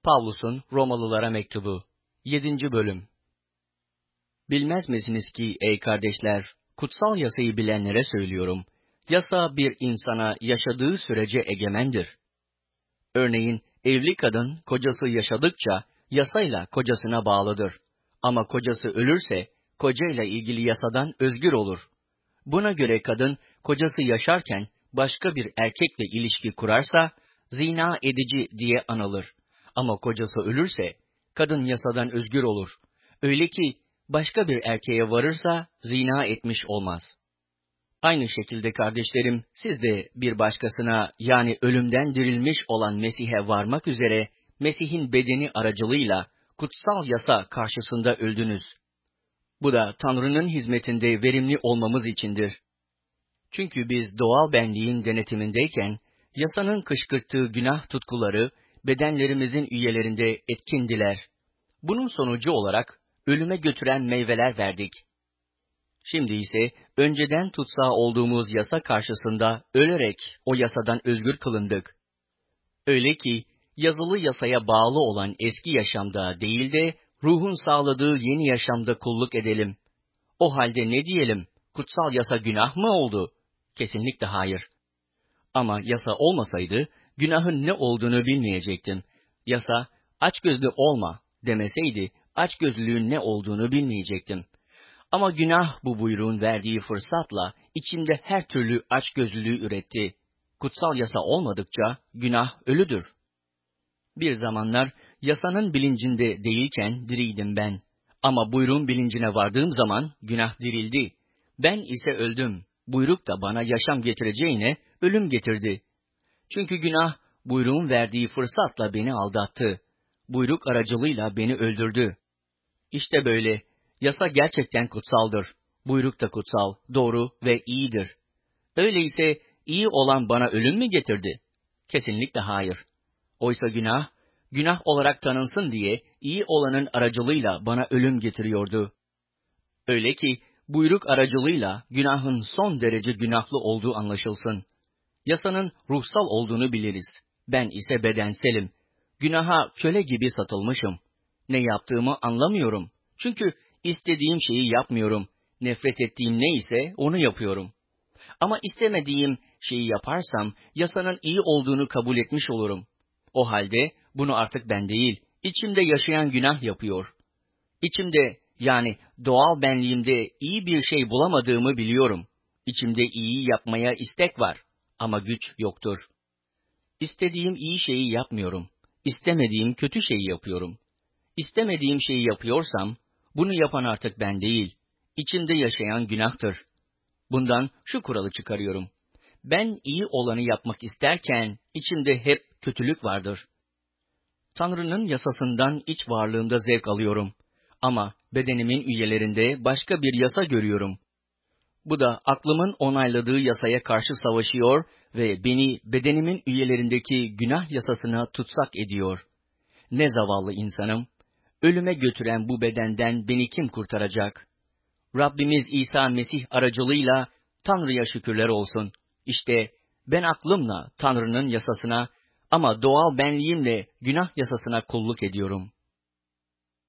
Pavlus'un Romalılara mektubu 7. bölüm. Bilmez misiniz ki ey kardeşler, kutsal yasayı bilenlere söylüyorum, yasa bir insana yaşadığı sürece egemendir. Örneğin evli kadın kocası yaşadıkça yasayla kocasına bağlıdır. Ama kocası ölürse kocayla ilgili yasadan özgür olur. Buna göre kadın kocası yaşarken başka bir erkekle ilişki kurarsa zina edici diye anılır. Ama kocası ölürse kadın yasadan özgür olur. Öyle ki başka bir erkeğe varırsa zina etmiş olmaz. Aynı şekilde kardeşlerim, siz de bir başkasına, yani ölümden dirilmiş olan Mesih'e varmak üzere Mesih'in bedeni aracılığıyla kutsal yasa karşısında öldünüz. Bu da Tanrı'nın hizmetinde verimli olmamız içindir. Çünkü biz doğal benliğin denetimindeyken, yasanın kışkırttığı günah tutkuları bedenlerimizin üyelerinde etkindiler. Bunun sonucu olarak ölüme götüren meyveler verdik. Şimdi ise önceden tutsağı olduğumuz yasa karşısında ölerek o yasadan özgür kılındık. Öyle ki yazılı yasaya bağlı olan eski yaşamda değil de ruhun sağladığı yeni yaşamda kulluk edelim. O halde ne diyelim? Kutsal yasa günah mı oldu? Kesinlikle hayır. Ama yasa olmasaydı günahın ne olduğunu bilmeyecektim. Yasa açgözlü olma demeseydi açgözlülüğün ne olduğunu bilmeyecektim. Ama günah bu buyruğun verdiği fırsatla içimde her türlü açgözlülüğü üretti. Kutsal yasa olmadıkça günah ölüdür. Bir zamanlar yasanın bilincinde değilken diriydim ben. Ama buyruğun bilincine vardığım zaman günah dirildi. Ben ise öldüm. Buyruk da bana yaşam getireceğine ölüm getirdi. Çünkü günah buyruğun verdiği fırsatla beni aldattı. Buyruk aracılığıyla beni öldürdü. İşte böyle. Yasa gerçekten kutsaldır. Buyruk da kutsal, doğru ve iyidir. Öyleyse iyi olan bana ölüm mü getirdi? Kesinlikle hayır. Oysa günah olarak tanınsın diye iyi olanın aracılığıyla bana ölüm getiriyordu. Öyle ki buyruk aracılığıyla günahın son derece günahlı olduğu anlaşılsın. Yasanın ruhsal olduğunu biliriz. Ben ise bedenselim. Günaha köle gibi satılmışım. Ne yaptığımı anlamıyorum. Çünkü istediğim şeyi yapmıyorum. Nefret ettiğim ne ise onu yapıyorum. Ama istemediğim şeyi yaparsam yasanın iyi olduğunu kabul etmiş olurum. O halde bunu artık ben değil, içimde yaşayan günah yapıyor. İçimde, yani doğal benliğimde iyi bir şey bulamadığımı biliyorum. İçimde iyi yapmaya istek var ama güç yoktur. İstediğim iyi şeyi yapmıyorum. İstemediğim kötü şeyi yapıyorum. İstemediğim şeyi yapıyorsam, bunu yapan artık ben değil, içimde yaşayan günahtır. Bundan şu kuralı çıkarıyorum. Ben iyi olanı yapmak isterken, içimde hep kötülük vardır. Tanrı'nın yasasından iç varlığımda zevk alıyorum. Ama bedenimin üyelerinde başka bir yasa görüyorum. Bu da aklımın onayladığı yasaya karşı savaşıyor ve beni bedenimin üyelerindeki günah yasasına tutsak ediyor. Ne zavallı insanım! Ölüme götüren bu bedenden beni kim kurtaracak? Rabbimiz İsa Mesih aracılığıyla Tanrı'ya şükürler olsun. İşte ben aklımla Tanrı'nın yasasına ama doğal benliğimle günah yasasına kulluk ediyorum.